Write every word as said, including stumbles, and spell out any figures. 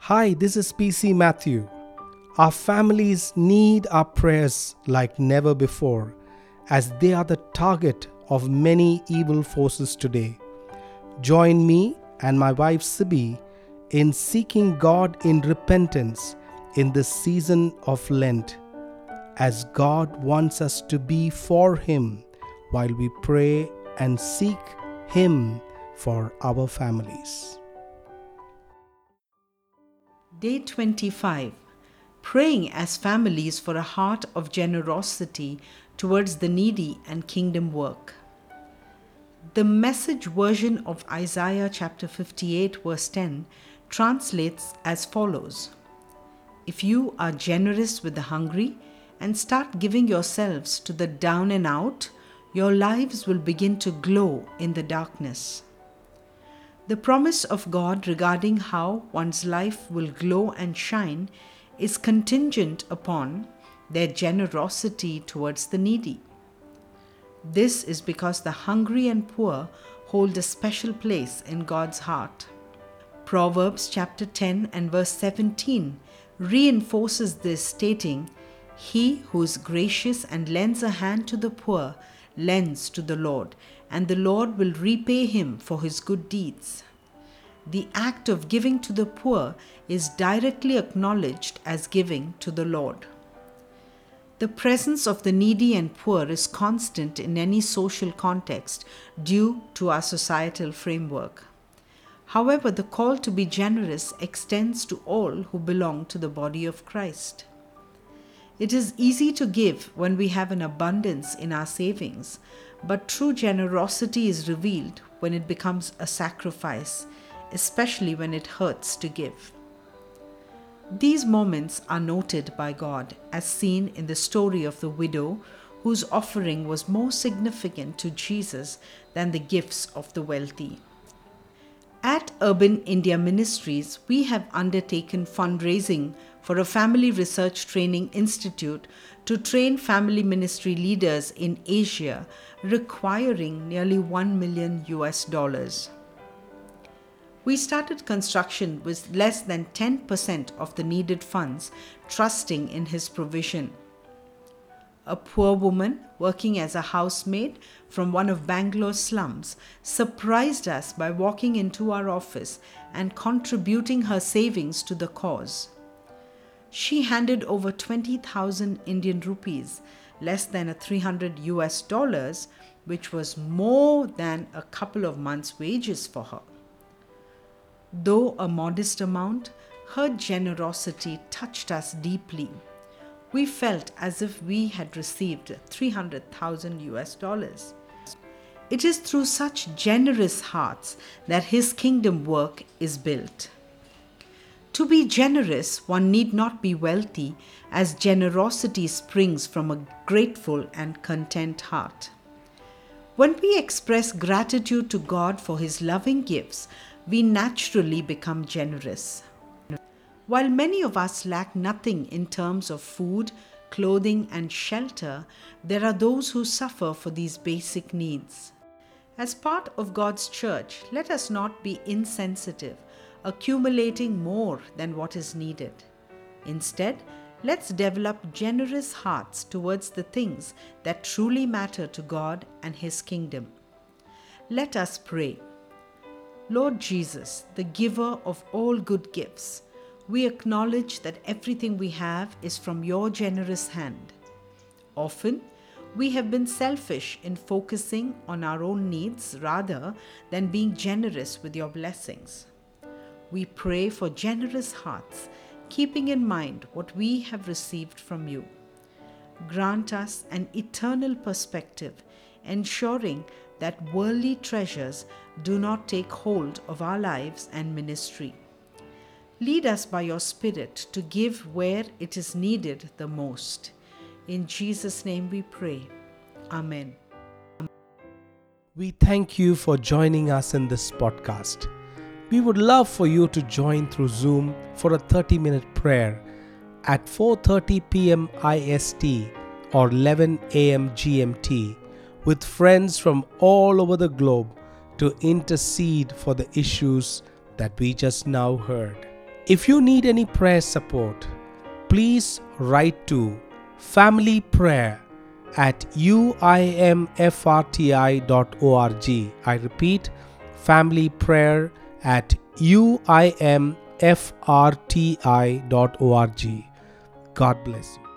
Hi, this is P C Matthew. Our families need our prayers like never before, as they are the target of many evil forces today. Join me and my wife Sibi in seeking God in repentance in this season of Lent, as God wants us to be for Him while we pray and seek Him for our families. Day twenty-five. Praying as families for a heart of generosity towards the needy and kingdom work. The Message version of Isaiah chapter fifty-eight verse ten translates as follows: If you are generous with the hungry and start giving yourselves to the down and out, your lives will begin to glow in the darkness. The promise of God regarding how one's life will glow and shine is contingent upon their generosity towards the needy. This is because the hungry and poor hold a special place in God's heart. Proverbs chapter ten and verse seventeen reinforces this, stating, "He who is gracious and lends a hand to the poor lends to the Lord, and the Lord will repay him for his good deeds." The act of giving to the poor is directly acknowledged as giving to the Lord. The presence of the needy and poor is constant in any social context due to our societal framework. However, the call to be generous extends to all who belong to the body of Christ. It is easy to give when we have an abundance in our savings, but true generosity is revealed when it becomes a sacrifice, especially when it hurts to give. These moments are noted by God, as seen in the story of the widow whose offering was more significant to Jesus than the gifts of the wealthy. At Urban India Ministries, we have undertaken fundraising for a family research training institute to train family ministry leaders in Asia, requiring nearly one million U S dollars. We started construction with less than ten percent of the needed funds, trusting in His provision. A poor woman working as a housemaid from one of Bangalore's slums surprised us by walking into our office and contributing her savings to the cause. She handed over twenty thousand Indian rupees, less than a three hundred U S dollars, which was more than a couple of months' wages for her. Though a modest amount, her generosity touched us deeply. We felt as if we had received three hundred thousand U S dollars. It is through such generous hearts that His kingdom work is built. To be generous, one need not be wealthy, as generosity springs from a grateful and content heart. When we express gratitude to God for His loving gifts, we naturally become generous. While many of us lack nothing in terms of food, clothing, and shelter, there are those who suffer for these basic needs. As part of God's church, let us not be insensitive, accumulating more than what is needed. Instead, let's develop generous hearts towards the things that truly matter to God and His kingdom. Let us pray. Lord Jesus, the giver of all good gifts, we acknowledge that everything we have is from your generous hand. Often, we have been selfish in focusing on our own needs rather than being generous with your blessings. We pray for generous hearts, keeping in mind what we have received from you. Grant us an eternal perspective, ensuring that worldly treasures do not take hold of our lives and ministry. Lead us by your Spirit to give where it is needed the most. In Jesus' name we pray. Amen. We thank you for joining us in this podcast. We would love for you to join through Zoom for a thirty-minute prayer at four thirty p.m. I S T or eleven a.m. G M T with friends from all over the globe to intercede for the issues that we just now heard. If you need any prayer support, please write to Family Prayer at u i m f r t i dot org. I repeat, Family Prayer at u i m f r t i dot org. God bless you.